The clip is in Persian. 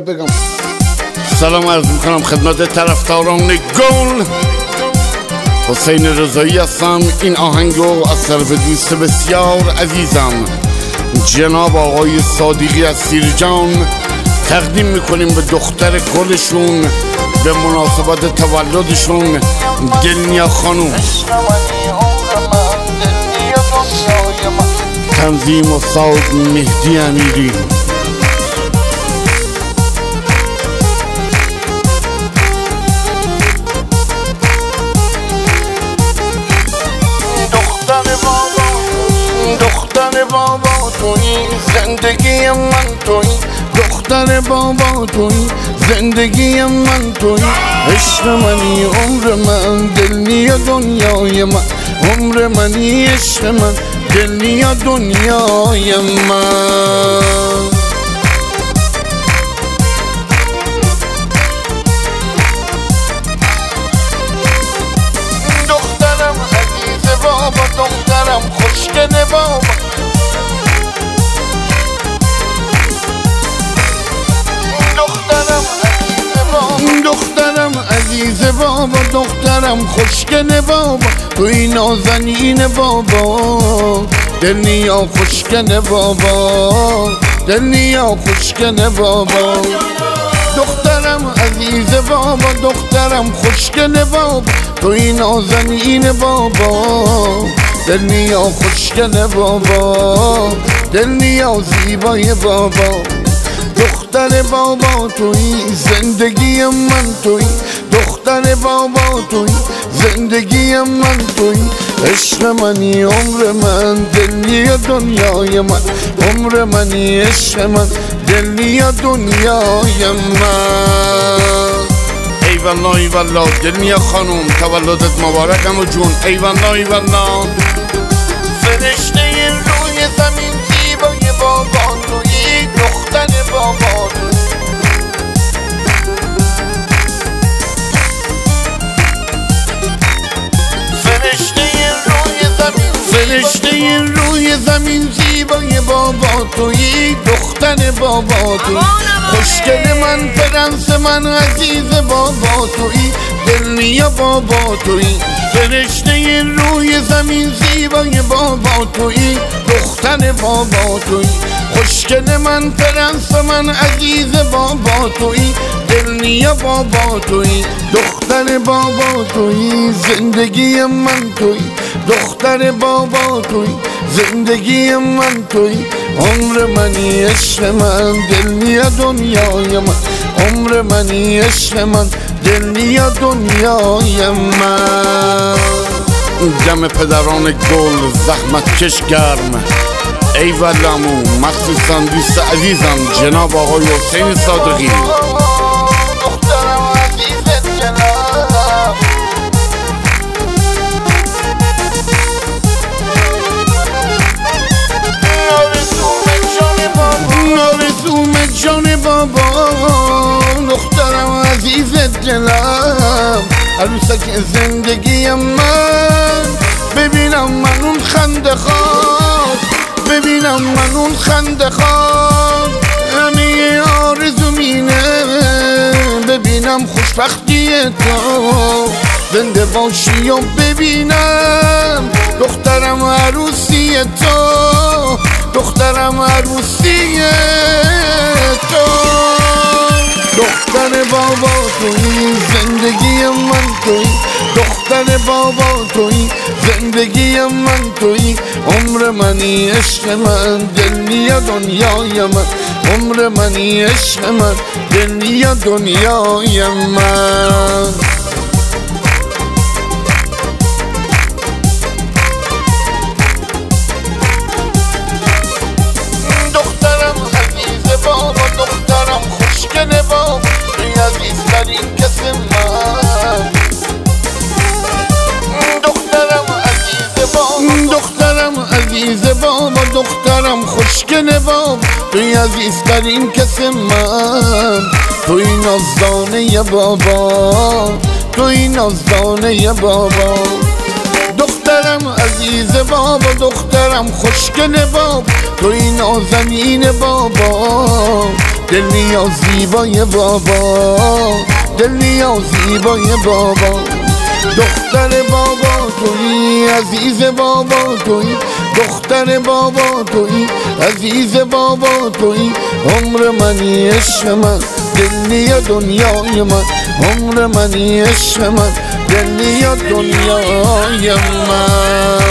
بگم سلام عرض میکنم خدمت طرفداران گل. حسین رضایی هستم. این آهنگو از طرف دوست بسیار عزیزم جناب آقای صادقی از سیرجان تقدیم میکنیم به دختر گلشون به مناسبت تولدشون دلنیا خانوم. تنظیم استاد مهدی امیری. دختر بابا تویی زندگی من تویی، دختر بابا تویی زندگی من تویی، عشق منی عمر من دلنی دنیای من، عمر منی عشق من دلنی دنیای من. دخترم عزیز بابا، دخترم خوشگل بابا، دخترم عزیز بابا، دخترم خوشگل بابا، توی نازنین بابا، دلنیا خوشگل بابا، دلنیا خوشگل بابا. دخترم عزیز بابا، دخترم خوشگل بابا، توی نازنین بابا، دلنیا خوشگل بابا، دلنیا زیبای بابا. دختر بابا توی زندگی من توی، دختر بابا توی زندگی من توی، عشق منی عمر من دلنی دنیای من، عمر منی عشق من دلنی دنیای من. ای والله ای والله دلنیا خانوم تولدت مبارک امو جون. ای والله ای والله فرشته روی زمین زیبای بابا توی، دختر بابا توی. فرشته روی زمین زیبای بابا توی، دختر بابا توی، خوشگل من پرنس من عزیز بابا توی، دلنیا بابا توی. فرشته روی زمین زیبای بابا توی، دختر بابا توی، خوشگل من پرنس من عزیز بابا توی، دلنیا بابا توی. دختر بابا توی زندگی من توی، دختر بابا توی زندگی من توی، عمر منی عشق من دلنیا دنیای من، عمر منی عشق من دلنیا دنیای من. جمع پدران گل زحمت کش گرم ای والامو، مخصوصا دوست عزیزم جناب آقای حسین صادقی. آرزوم جان بابا، دخترم عزیز دلم، عروسک زندگی من، ببینم من اون خنده خواد، ببینم من اون خنده خواد، همه آرزوم اینه ببینم خوشبختی تو، زنده باشی و ببینم دخترم عروسی تو، دخترم عروسی تو. دختر بابا توی زندگی من توی، دختر بابا توی زندگی من توی، عمر منی عشق من دلنیا دنیای من، عمر منی عشق من دلنیا دنیای من. بابا دخترم خوشگل بابا، توی عزیزترین کس من، دخترم عزیز بابا، دخترم عزیز بابا، دخترم خوشگل بابا، توی عزیزترین کس من، توی نازدانه بابا، توی نازدانه بابا. دخترم عزیز بابا، دخترم خوشگل بابا، توی نازنین بابا، دل نیا زیبای بابا، دل نیا زیبای بابا. دختر بابا تویی، عزیز بابا تویی، دختر بابا تویی، عزیز بابا تویی. عمر منی عشق من، دل نیا دنیای من، عمر منی عشق من، دل نیا دنیای من.